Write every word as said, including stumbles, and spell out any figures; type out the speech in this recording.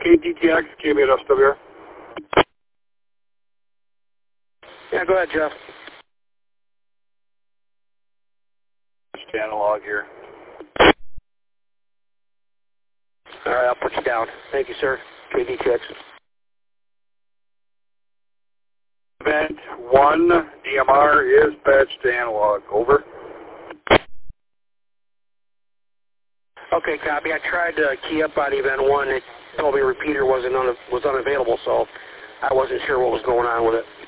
K D T X, K B S W R. Yeah, go ahead, Jeff. Analog here. All right, I'll put you down. Thank you, sir. K D T X. Event one, D M R is patched to analog. Over. Okay, copy. I tried to key up on event one. It told me repeater wasn't un was unavailable, so I wasn't sure what was going on with it.